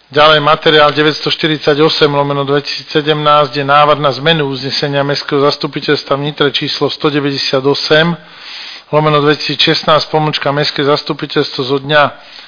Ďalej materiál 948/2017 je návrh na zmenu uznesenia Mestského zastupiteľstva v Nitre číslo 198/2016 Mestské zastupiteľstvo zo dňa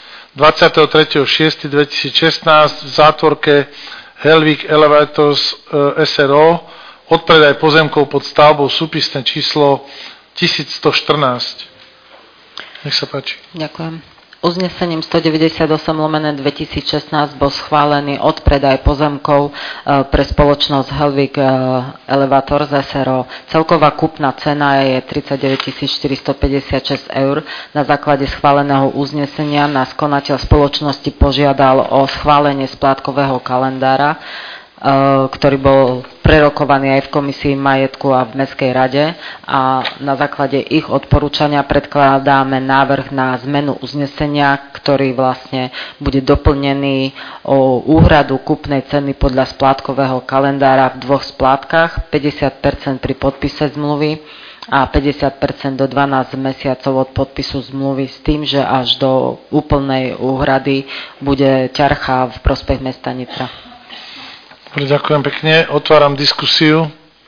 23.6.2016 v zátvorke Hellwig Elevators SRO odpredaj pozemkov pod stavbou súpisné číslo 1114. Nech sa páči. Ďakujem. Uznesením 198/2016 bol schválený odpredaj pozemkov pre spoločnosť Hellwig Elevators SRO. Celková kúpna cena je 39 456 eur. Na základe schváleného uznesenia nás konateľ spoločnosti požiadal o schválenie splátkového kalendára, ktorý bol prerokovaný aj v Komisii majetku a v Mestskej rade, a na základe ich odporúčania predkladáme návrh na zmenu uznesenia, ktorý vlastne bude doplnený o úhradu kúpnej ceny podľa splátkového kalendára v dvoch splátkach, 50% pri podpise zmluvy a 50% do 12 mesiacov od podpisu zmluvy, s tým, že až do úplnej úhrady bude ťarcha v prospech mesta Nitra. Dobre, ďakujem pekne. Otváram diskusiu.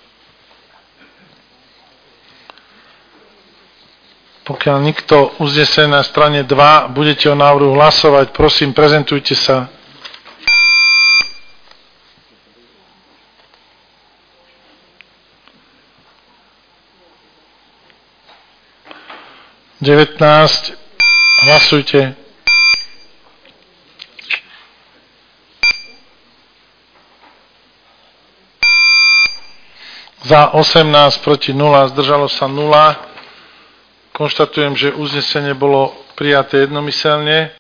Pokiaľ nikto uznesený na strane 2, budete o návrhu hlasovať, prosím, prezentujte sa. Hlasujte. Za 18, proti 0, zdržalo sa 0. Konštatujem, že uznesenie bolo prijaté jednomyselne.